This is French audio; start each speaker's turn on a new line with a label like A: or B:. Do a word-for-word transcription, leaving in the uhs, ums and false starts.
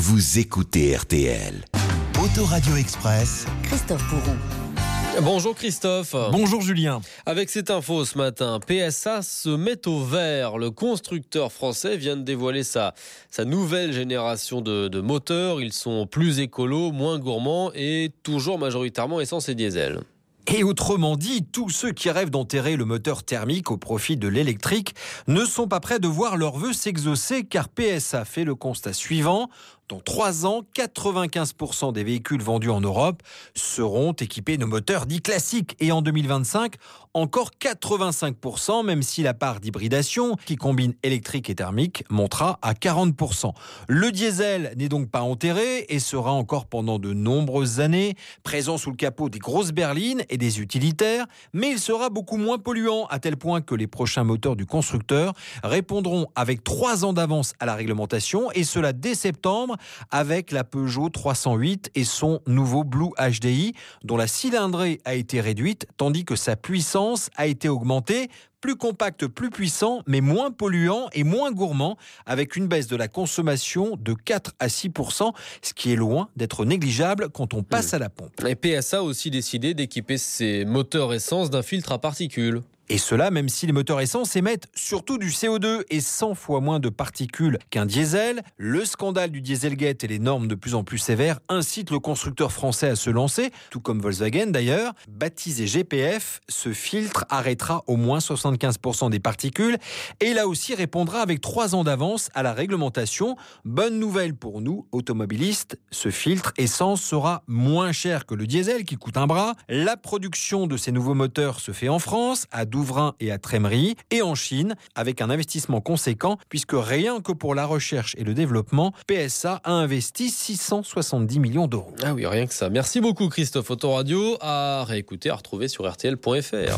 A: vous écoutez R T L. Autoradio Express,
B: Christophe Bourron.
C: Bonjour Christophe.
D: Bonjour Julien.
C: Avec cette info ce matin, P S A se met au vert. Le constructeur français vient de dévoiler sa, sa nouvelle génération de, de moteurs. Ils sont plus écolos, moins gourmands et toujours majoritairement essence et diesel.
D: Et autrement dit, tous ceux qui rêvent d'enterrer le moteur thermique au profit de l'électrique ne sont pas prêts de voir leurs vœux s'exaucer, car P S A fait le constat suivant. Dans trois ans, quatre-vingt-quinze pour cent des véhicules vendus en Europe seront équipés de moteurs dits classiques. Et en deux mille vingt-cinq, encore quatre-vingt-cinq pour cent, même si la part d'hybridation, qui combine électrique et thermique, montera à quarante pour cent. Le diesel n'est donc pas enterré et sera encore pendant de nombreuses années présent sous le capot des grosses berlines et des utilitaires, mais il sera beaucoup moins polluant, à tel point que les prochains moteurs du constructeur répondront avec trois ans d'avance à la réglementation, et cela dès septembre, avec la Peugeot trois cent huit et son nouveau Blue H D I, dont la cylindrée a été réduite, tandis que sa puissance a été augmentée. Plus compact, plus puissant, mais moins polluant et moins gourmand, avec une baisse de la consommation de quatre à six pour cent, ce qui est loin d'être négligeable quand on passe mmh. à la pompe.
C: Et P S A a aussi décidé d'équiper ses moteurs essence d'un filtre à particules.
D: Et cela, même si les moteurs essence émettent surtout du C O deux et cent fois moins de particules qu'un diesel. Le scandale du Dieselgate et les normes de plus en plus sévères incitent le constructeur français à se lancer, tout comme Volkswagen d'ailleurs. Baptisé G P F, ce filtre arrêtera au moins soixante-quinze pour cent des particules et là aussi répondra avec trois ans d'avance à la réglementation. Bonne nouvelle pour nous, automobilistes, ce filtre essence sera moins cher que le diesel qui coûte un bras. La production de ces nouveaux moteurs se fait en France, à Douvrin et à Trémery, et en Chine, avec un investissement conséquent, puisque rien que pour la recherche et le développement, P S A a investi six cent soixante-dix millions d'euros.
C: Ah oui, rien que ça. Merci beaucoup Christophe. Autoradio à réécouter, à retrouver sur R T L point F R.